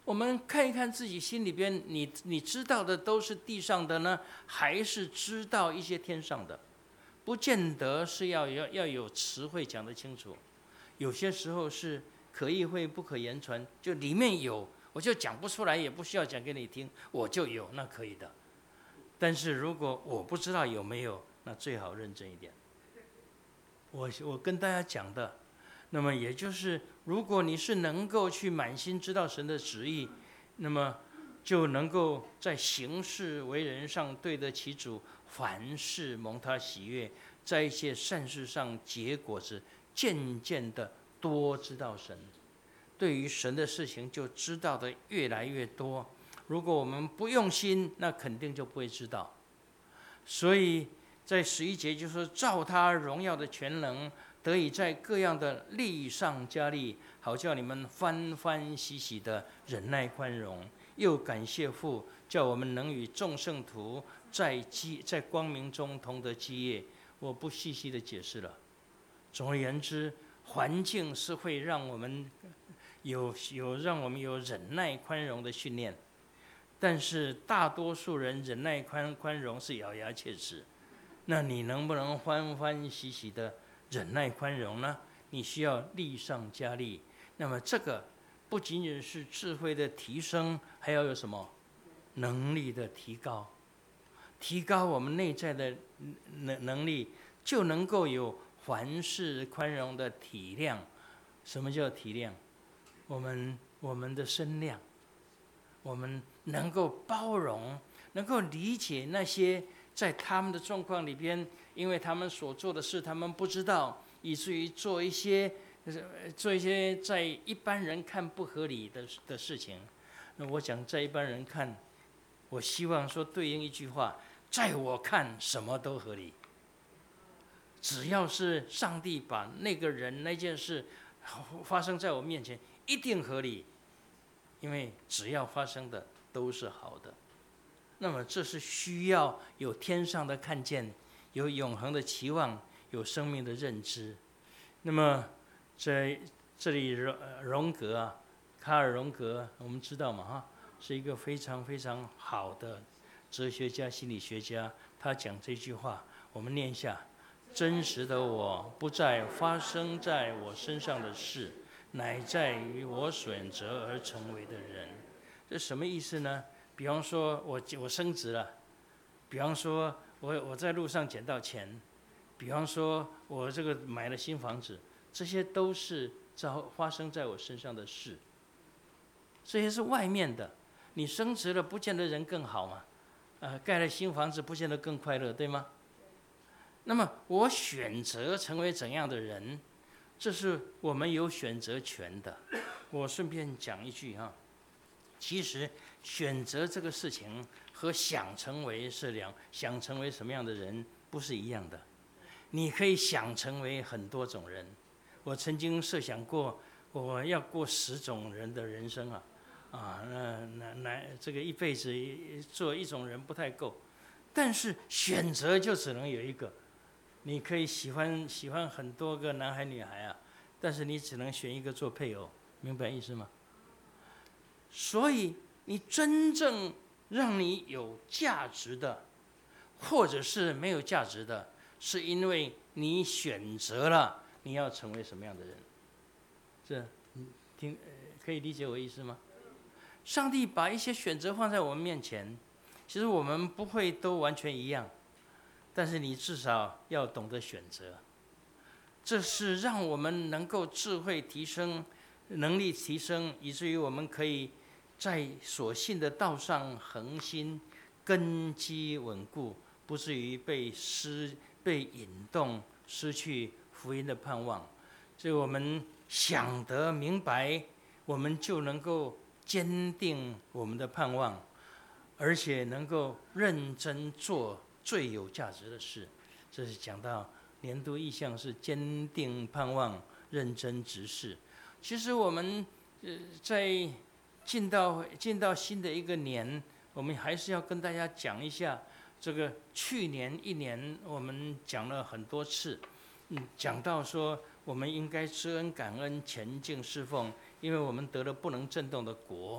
我们看一看自己心里边，你你知道的都是地上的呢，还是知道一些天上的？不见得是要要要有词汇讲得清楚，有些时候是可意会不可言传，就里面有我就讲不出来，也不需要讲给你听，我就有，那可以的。但是如果我不知道有没有，那最好认真一点。我我跟大家讲的，那么也就是，如果你是能够去满心知道神的旨意，那么就能够在行事为人上对得起主，凡事蒙他喜悦，在一些善事上结果子，渐渐的多知道神。对于神的事情就知道的越来越多。如果我们不用心，那肯定就不会知道。所以在十一节就说，照他荣耀的全能，得以在各样的力上加力，好叫你们欢欢喜喜的忍耐宽容。又感谢父，叫我们能与众圣徒在基在光明中同得基业。我不细细的解释了。总而言之，环境是会让我们有有让我们有忍耐宽容的训练，但是大多数人忍耐宽宽容是咬牙切齿。那你能不能欢欢喜喜的忍耐宽容呢？你需要力上加力。那么这个不仅仅是智慧的提升，还要有什么能力的提高？提高我们内在的能能力，就能够有凡事宽容的体谅。什么叫体谅？我们我们的身量，我们能够包容，能够理解那些在他们的状况里边，因为他们所做的事他们不知道，以至于做一些做一些在一般人看不合理的的事情。那我讲在一般人看，我希望说对应一句话，在我看什么都合理。只要是上帝把那个人那件事发生在我面前，一定合理，因为只要发生的都是好的。那么这是需要有天上的看见，有永恒的期望，有生命的认知。那么在这里荣格啊，卡尔荣格，我们知道嘛哈，是一个非常非常好的哲学家、心理学家。他讲这句话，我们念一下：真实的我不再发生在我身上的事，乃在于我选择而成为的人。这什么意思呢？比方说我我升职了，比方说我我在路上捡到钱，比方说我这个买了新房子，这些都是发生在我身上的事。这些是外面的，你升职了不见得人更好嘛，呃，盖了新房子不见得更快乐，对吗？那么我选择成为怎样的人，这是我们有选择权的。我顺便讲一句哈，其实选择这个事情和想成为是两想成为什么样的人不是一样的。你可以想成为很多种人，我曾经设想过，我要过十种人的人生啊，啊，那那那这个一辈子做一种人不太够，但是选择就只能有一个。你可以喜欢喜欢很多个男孩女孩啊，但是你只能选一个做配偶，明白意思吗？所以你真正让你有价值的，或者是没有价值的，是因为你选择了你要成为什么样的人。这听可以理解我意思吗？上帝把一些选择放在我们面前，其实我们不会都完全一样，但是你至少要懂得选择。这是让我们能够智慧提升，能力提升，以至于我们可以在所信的道上恒心，根基稳固，不至于被失被引动，失去福音的盼望。所以我们想得明白，我们就能够坚定我们的盼望，而且能够认真做最有价值的事。这是讲到年度意向是坚定盼望，认真执事。其实我们呃在进到进到新的一个年，我们还是要跟大家讲一下这个去年一年我们讲了很多次，嗯，讲到说我们应该知恩感恩，前进侍奉，因为我们得了不能震动的国。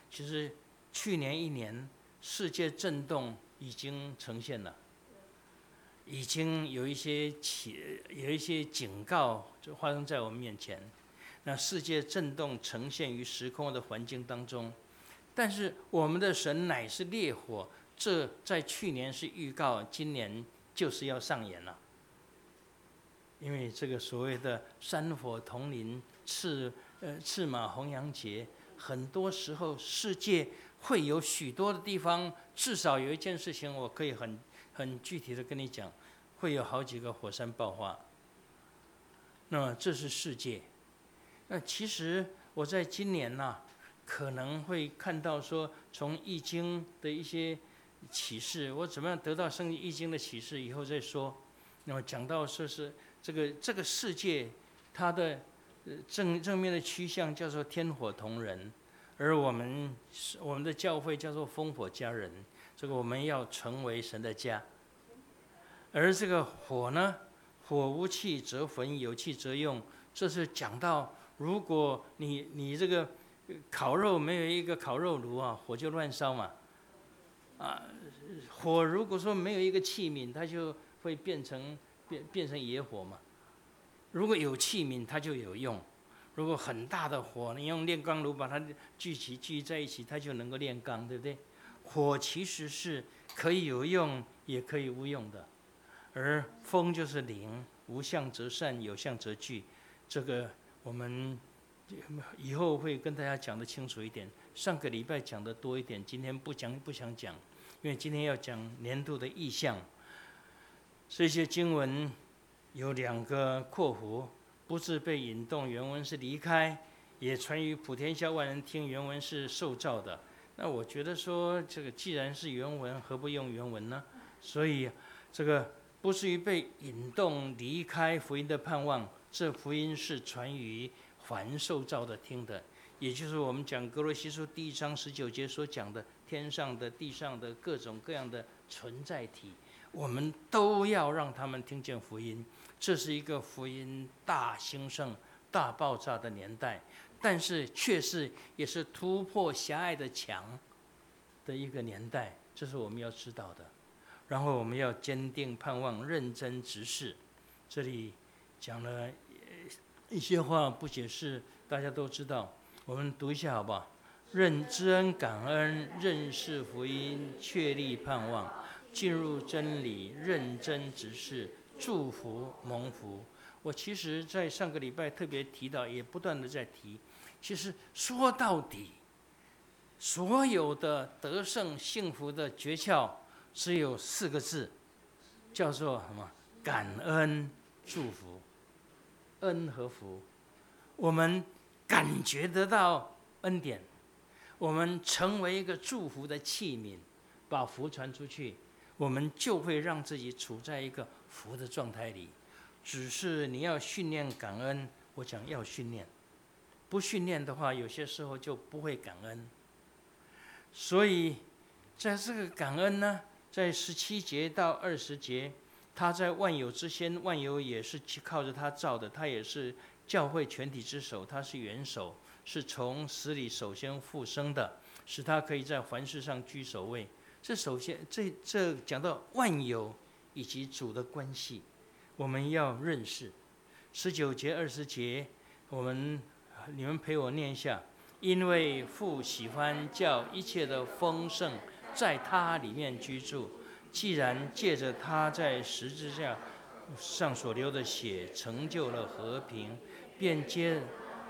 其实去年一年世界震动已经呈现了，已经有一些起有一些警告就发生在我们面前。那世界震动呈现于时空的环境当中，但是我们的神乃是烈火，这在去年是预告，今年就是要上演了。因为这个所谓的山火同林、赤呃赤马红羊节，很多时候世界会有许多的地方，至少有一件事情我可以很很具体的跟你讲，会有好几个火山爆发。那么这是世界。那其实我在今年呐、啊，可能会看到说，从易经的一些启示，我怎么样得到圣经易经的启示，以后再说。那么讲到说是这个这个世界，它的正正面的趋向叫做天火同人，而我们我们的教会叫做烽火家人。这个我们要成为神的家，而这个火呢，火无气则焚，有气则用。这是讲到，如果你你这个烤肉没有一个烤肉炉啊，火就乱烧嘛。啊，火如果说没有一个器皿，它就会变成变变成野火嘛。如果有器皿，它就有用。如果很大的火，你用炼钢炉把它聚齐聚在一起，它就能够炼钢，对不对？火其实是可以有用，也可以无用的。而风就是灵，无相则散，有相则聚。这个我们以后会跟大家讲得清楚一点。上个礼拜讲得多一点，今天不讲不想讲，因为今天要讲年度的意象。这些经文有两个括弧，不是被引动，原文是离开，也传于普天下万人听，原文是受造的。那我觉得说，这个既然是原文，何不用原文呢？所以这个不至于被引动离开福音的盼望，这福音是传于凡受造的听的，也就是我们讲歌罗西书第一章十九节所讲的天上的、地上的各种各样的存在体，我们都要让他们听见福音。这是一个福音大兴盛、大爆炸的年代，但是却是也是突破狭隘的墙的一个年代，这是我们要知道的。然后我们要坚定盼望，认真直视。这里讲了一些话不解释，大家都知道。我们读一下好不好？认知恩感恩，认识福音，确立盼望，进入真理，认真直视，祝福蒙福。我其实在上个礼拜特别提到，也不断的在提。其实说到底，所有的得胜幸福的诀窍只有四个字，叫做什么？感恩祝福。恩和福，我们感觉得到恩典，我们成为一个祝福的器皿，把福传出去，我们就会让自己处在一个福的状态里。只是你要训练感恩，我讲要训练，不训练的话，有些时候就不会感恩。所以在这个感恩呢，在十七节到二十节，他在万有之先，万有也是靠着他造的，他也是教会全体之首，他是元首，是从死里首先复生的，使他可以在凡事上居首位。这首先，这这讲到万有以及主的关系，我们要认识。十九节、二十节，我们你们陪我念一下。因为父喜欢叫一切的丰盛在他里面居住，既然借着他在十字架上所流的血成就了和平，便接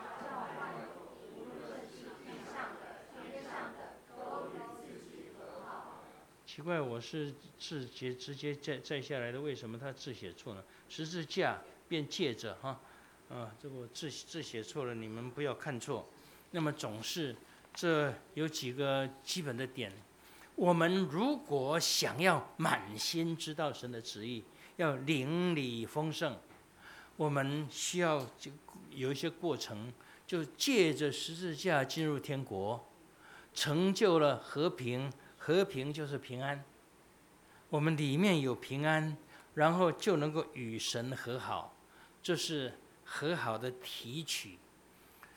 奇怪，我是字节直接摘摘下来的，为什么他字写错了？十字架便借着哈，啊，这我字字写错了，你们不要看错。那么总是这有几个基本的点，我们如果想要满心知道神的旨意，要灵里丰盛，我们需要有一些过程，就借着十字架进入天国，成就了和平，和平就是平安，我们里面有平安，然后就能够与神和好，这是和好的提取。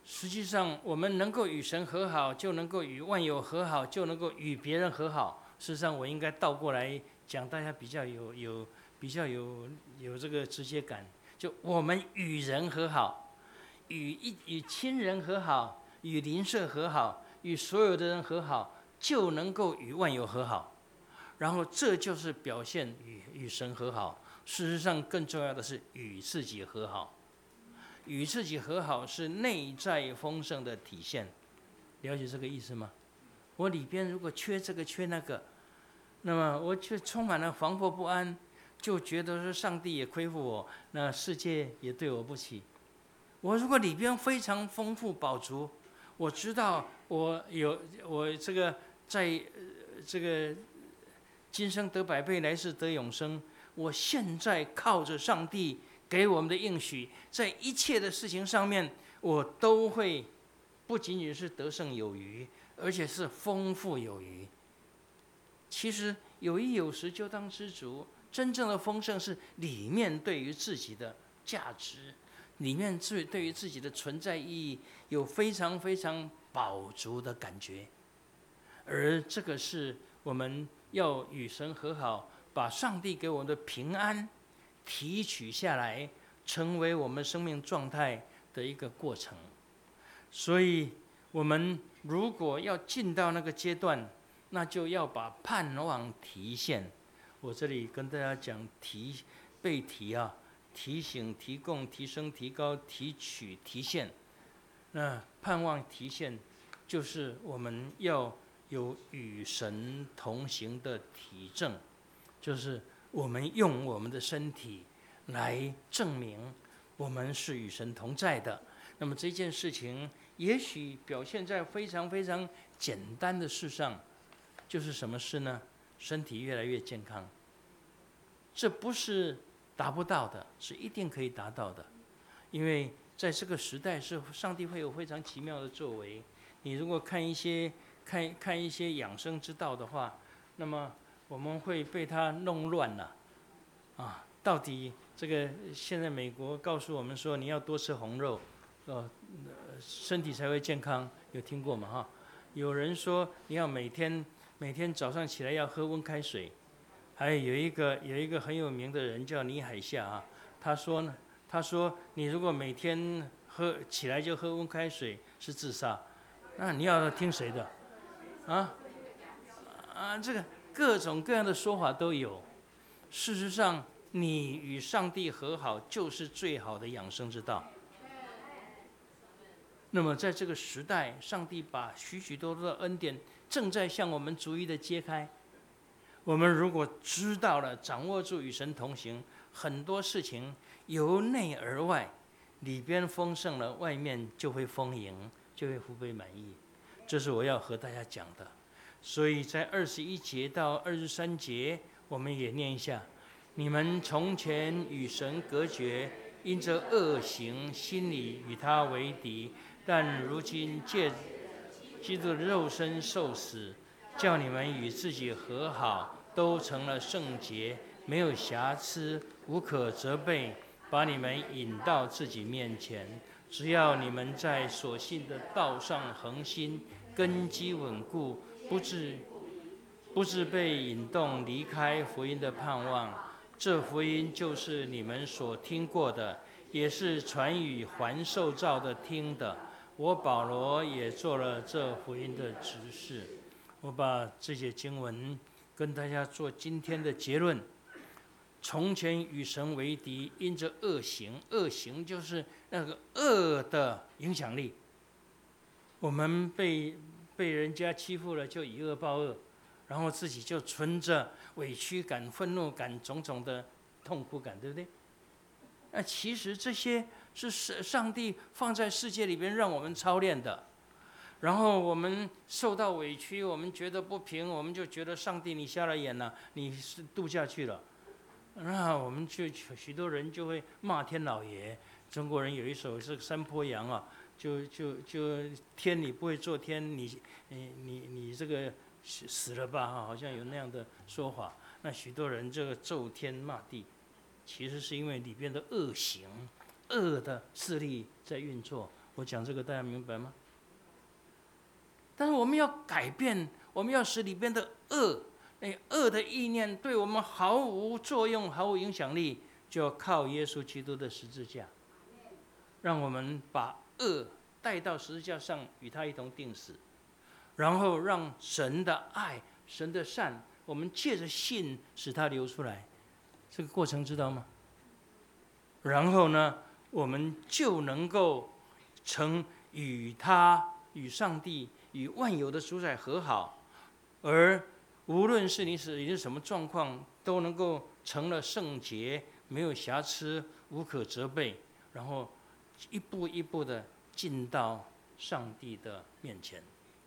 实际上，我们能够与神和好，就能够与万有和好，就能够与别人和好。事实上，我应该倒过来讲，大家比较有有比较有有这个直接感。就我们与人和好，与一与亲人和好，与邻舍和好，与所有的人和好，就能够与万有和好。然后这就是表现与与神和好。事实上，更重要的是与自己和好。与自己和好是内在丰盛的体现，了解这个意思吗？我里边如果缺这个缺那个，那么我就充满了惶惑不安，就觉得说上帝也亏负我，那世界也对我不起。我如果里边非常丰富饱足，我知道我有我这个在这个今生得百倍，来世得永生。我现在靠着上帝给我们的应许，在一切的事情上面，我都会不仅仅是得胜有余，而且是丰富有余。其实有衣有食就当知足，真正的丰盛是里面对于自己的价值，里面对于自己的存在意义有非常非常饱足的感觉。而这个是我们要与神和好，把上帝给我们的平安提取下来，成为我们生命状态的一个过程。所以我们如果要进到那个阶段，那就要把盼望提现。我这里跟大家讲提背提啊，提醒、提供、提升、提高、提取、提现。那盼望提现，就是我们要有与神同行的体证，就是我们用我们的身体来证明我们是与神同在的。那么这件事情也许表现在非常非常简单的事上，就是什么事呢？身体越来越健康。这不是达不到的，是一定可以达到的。因为在这个时代，是上帝会有非常奇妙的作为。你如果看一些看看一些养生之道的话，那么我们会被他弄乱了。啊，到底这个现在美国告诉我们说，你要多吃红肉，呃，身体才会健康，有听过吗？哈，有人说你要每天每天早上起来要喝温开水。还有一个有一个很有名的人叫倪海厦啊，他说呢，他说你如果每天喝起来就喝温开水是自杀，那你要听谁的？啊啊，这个各种各样的说法都有。事实上，你与上帝和好就是最好的养生之道。那么在这个时代，上帝把许许多多的恩典正在向我们逐一的揭开。我们如果知道了，掌握住与神同行，很多事情由内而外，里边丰盛了，外面就会丰盈，就会福杯满溢。这是我要和大家讲的。所以在二十一节到二十三节，我们也念一下：你们从前与神隔绝，因着恶行，心里与他为敌，但如今借基督的肉身受死，叫你们与自己和好，都成了圣洁，没有瑕疵，无可责备，把你们引到自己面前。只要你们在所信的道上恒心，根基稳固，不致不致被引动离开福音的盼望。这福音就是你们所听过的，也是传与还受造的听的。我保罗也做了这福音的执事。我把这些经文跟大家做今天的结论。从前与神为敌，因着恶行，恶行就是那个恶的影响力。我们被被人家欺负了，就以恶报恶，然后自己就存着委屈感、愤怒感、种种的痛苦感，对不对？那其实这些是上帝放在世界里边让我们操练的。然后我们受到委屈，我们觉得不平，我们就觉得上帝你瞎了眼了，你是度假去了。那我们就许多人就会骂天老爷。中国人有一首是山坡羊啊，就就就天你不会做天，你你你你这个死了吧哈，好像有那样的说法。那许多人这个咒天骂地，其实是因为里边的恶行、恶的势力在运作。 我讲这个大家明白吗？但是我们要改变，我们要使里边的恶，那恶的意念对我们毫无作用、毫无影响力，就要靠耶稣基督的十字架，让我们把恶带到十字架上，与他一同钉死，然后让神的爱、神的善，我们借着信使它流出来。这个过程知道吗？然后呢，我们就能够成与他、与上帝、与万有的主宰和好，而无论是你是你是什么状况，都能够成了圣洁，没有瑕疵，无可责备，然后一步一步的进到上帝的面前。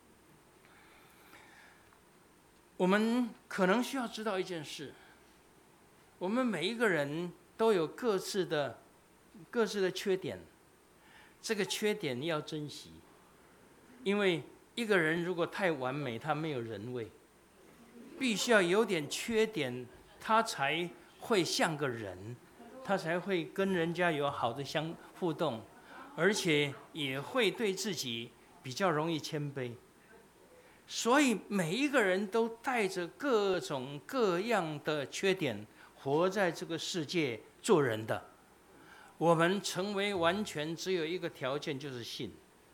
我们可能需要知道一件事，我们每一个人都有各自的各自的缺点，这个缺点要珍惜，因为一个人如果太完美，他没有人味，必须要有点缺点，他才会像个人，他才会跟人家有好的相互动，而且也会对自己比较容易谦卑。所以每一个人都带着各种各样的缺点，活在这个世界做人的。我们成为完全只有一个条件，就是信。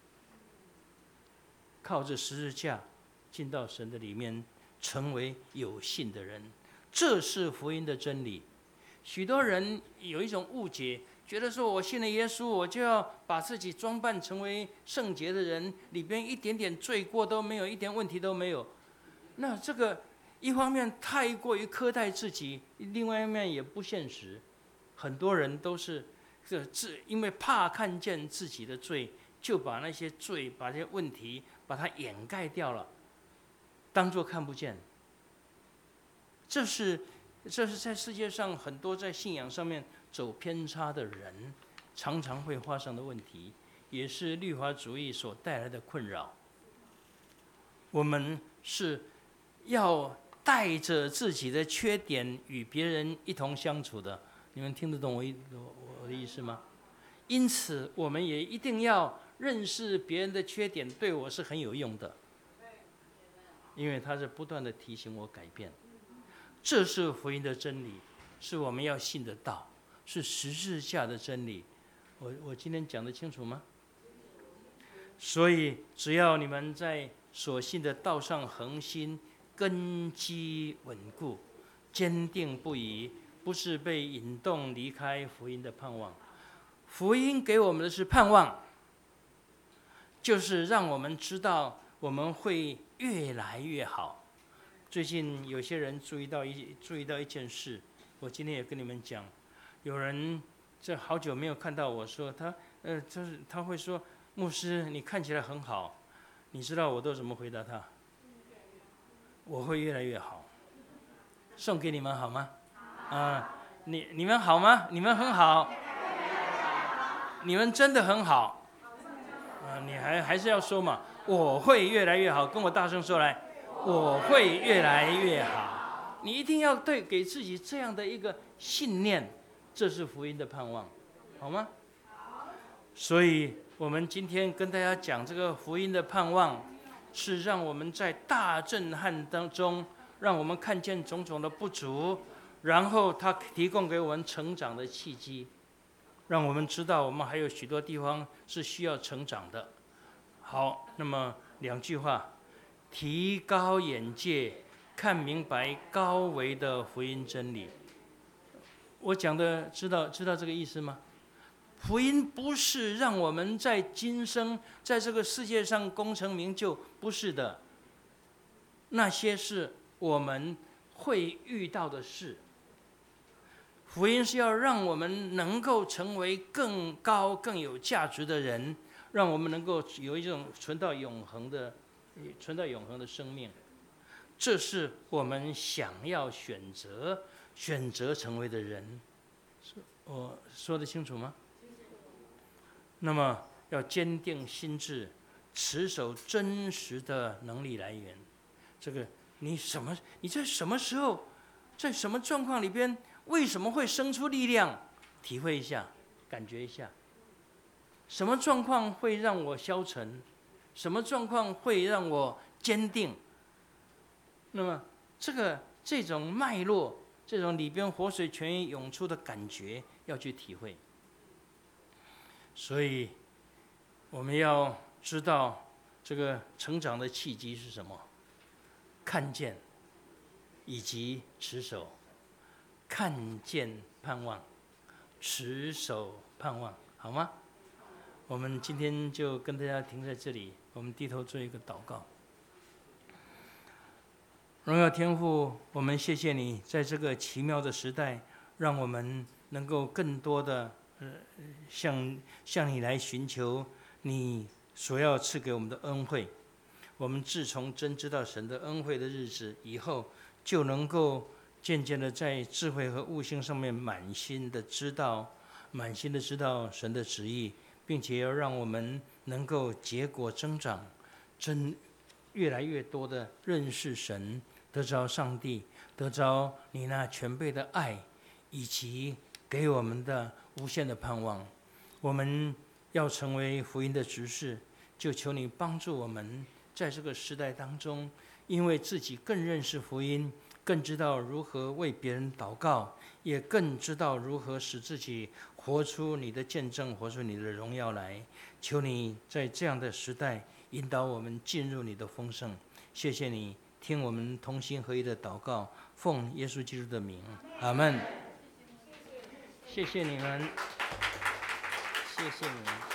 靠着十字架进到神的里面，成为有信的人，这是福音的真理。许多人有一种误解，觉得说我信了耶稣，我就要把自己装扮成为圣洁的人，里边一点点罪过都没有，一点问题都没有。那这个一方面太过于苛待自己，另外一面也不现实。很多人都是这自因为怕看见自己的罪，就把那些罪、把那些问题把它掩盖掉了，当作看不见。这是这是在世界上很多在信仰上面走偏差的人常常会发生的问题，也是律法主义所带来的困扰。我们是要带着自己的缺点与别人一同相处的，你们听得懂我我的意思吗？因此，我们也一定要认识别人的缺点，对我是很有用的，因为他是不断的提醒我改变。这是福音的真理，是我们要信的道，是十字架的真理。我我今天讲得清楚吗？所以，只要你们在所信的道上恒心，根基稳固，坚定不移，不是被引动离开福音的盼望。福音给我们的是盼望，就是让我们知道我们会越来越好。最近有些人注意到一注意到一件事，我今天也跟你们讲，有人这好久没有看到我说他呃，就是他会说，牧师你看起来很好，你知道我都怎么回答他？我会越来越好。送给你们好吗？啊、呃，你你们好吗？你们很好，你们真的很好。啊、呃，你还还是要说嘛，我会越来越好，跟我大声说来。我会越来越好，你一定要对给自己这样的一个信念，这是福音的盼望，好吗？所以我们今天跟大家讲这个福音的盼望，是让我们在大震撼当中，让我们看见种种的不足，然后他提供给我们成长的契机，让我们知道我们还有许多地方是需要成长的。好，那么两句话。提高眼界，看明白高维的福音真理。我讲的知道知道这个意思吗？福音不是让我们在今生在这个世界上功成名就，不是的。那些是我们会遇到的事。福音是要让我们能够成为更高更有价值的人，让我们能够有一种存到永恒的存到永恒的生命，这是我们想要选择选择成为的人。我说得清楚吗？那么要坚定心志，持守真实的能力来源。这个你什么？你在什么时候，在什么状况里边，为什么会生出力量？体会一下，感觉一下。 什么状况会让我消沉？什么状况会让我坚定？那么这个这种脉络，这种里边活水泉源涌出的感觉，要去体会。所以我们要知道这个成长的契机是什么？看见以及持守。看见盼望，持守盼望，好吗？我们今天就跟大家停在这里，我们低头做一个祷告。荣耀天父，我们谢谢你在这个奇妙的时代，让我们能够更多的呃向向你来寻求你所要赐给我们的恩惠。我们自从真知道神的恩惠的日子以后，就能够渐渐的在智慧和悟性上面满心的知道，满心的知道神的旨意，并且要让我们能够结果增长，真越来越多的认识神，得着上帝，得着你那全备的爱，以及给我们的无限的盼望。我们要成为福音的执事，就求你帮助我们在这个时代当中，因为自己更认识福音，更知道如何为别人祷告，也更知道如何使自己活出你的见证，活出你的荣耀来。求你在这样的时代引导我们进入你的丰盛。谢谢你听我们同心合一的祷告，奉耶稣基督的名，阿们。谢谢你们，谢谢你们。